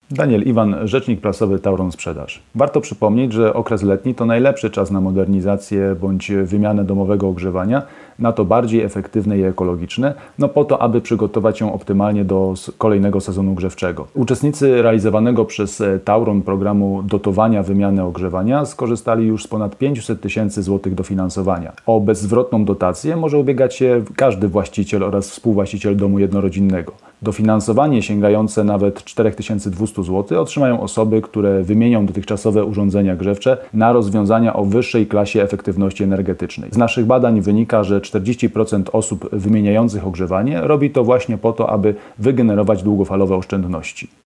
Daniel Iwan, rzecznik prasowy Tauron Sprzedaż. Warto przypomnieć, że okres letni to najlepszy czas na modernizację bądź wymianę domowego ogrzewania, na to bardziej efektywne i ekologiczne, po to, aby przygotować się optymalnie do kolejnego sezonu grzewczego. Uczestnicy realizowanego przez Tauron programu dotowania wymiany ogrzewania skorzystali już z ponad 500 tysięcy złotych dofinansowania. O bezzwrotną dotację może ubiegać się każdy właściciel oraz współwłaściciel domu jednorodzinnego. Dofinansowanie sięgające nawet 4200 zł otrzymają osoby, które wymienią dotychczasowe urządzenia grzewcze na rozwiązania o wyższej klasie efektywności energetycznej. Z naszych badań wynika, że 40% osób wymieniających ogrzewanie robi to właśnie po to, aby wygenerować długofalowe oszczędności.